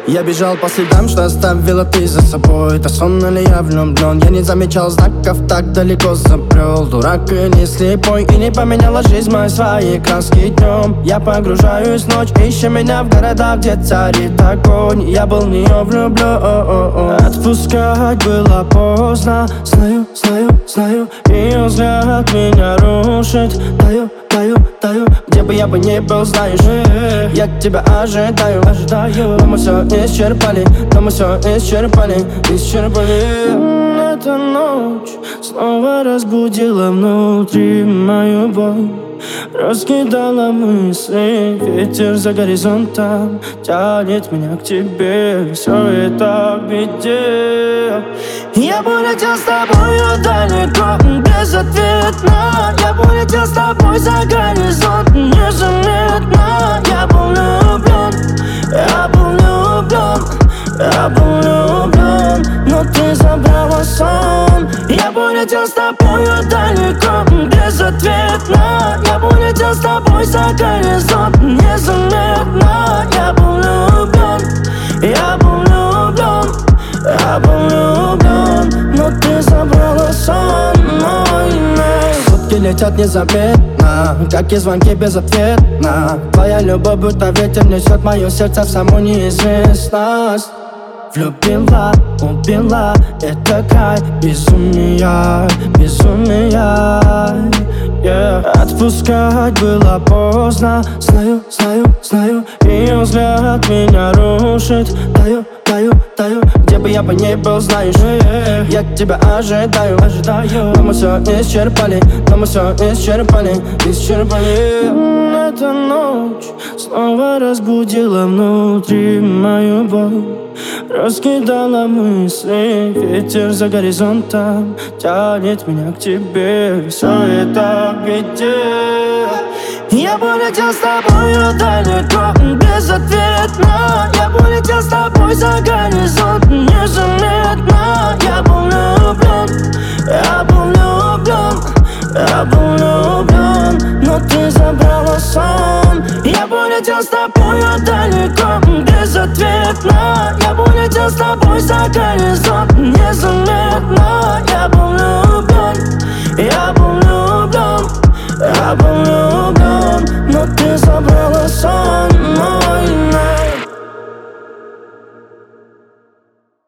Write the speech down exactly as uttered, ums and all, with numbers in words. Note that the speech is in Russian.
Я бежал по следам, что оставила ты за собой. Это сон или я влюблен? Я не замечал знаков, так далеко забрел. Дурак или слепой, и не поменяла жизнь мои свои краски днем. Я погружаюсь в ночь, ищи меня в городах, где царит огонь. Я был в нее влюблен. Отпускать было поздно. Знаю, знаю, знаю, ее взгляд меня рушит. Таю, таю, таю, где бы я бы ни был, знаешь, я тебя ожидаю, ожидаю. Но мы все исчерпали, но мы все исчерпали, исчерпали. Эта ночь снова разбудила внутри мою боль, раскидала мысли, ветер за горизонтом тянет меня к тебе. Все это в беде. Я бы улетел с тобою далеко, безответно. Я бы улетел с тобой за горизонт незаметно. Я был влюблен, я был влюблен, я был влюблен, но ты забрала сон. Я бы улетел с тобою далеко, безответно. Я бы улетел с тобой за горизонт незаметно. Я был влюблен, я был влюблен, я был влюблен, но ты забрала сон мой. Сутки летят незаметно, как и звонки безответно. Твоя любовь будто ветер несет мое сердце в саму неизвестность. Влюбила, убила, это край безумия, безумия, yeah. Отпускать было поздно. Знаю, знаю, знаю, ее взгляд меня рушит. Таю, таю, таю, где бы я бы ни был, знаешь, я тебя ожидаю, ожидаю. Но мы все исчерпали, но мы все исчерпали, исчерпали. Эта ночь снова разбудила внутри мою боль, раскидала мысли, ветер за горизонтом тянет меня к тебе. Все это в беде. Я бы улетел с тобою далеко, безответно. Я бы улетел с тобой за горизонт незаметно. Я был влюблен, я был влюблен, я был влюблен, но ты забрала сон. Я бы улетел с тобою далеко, безответно. Я бы улетел с тобой за горизонт незаметно.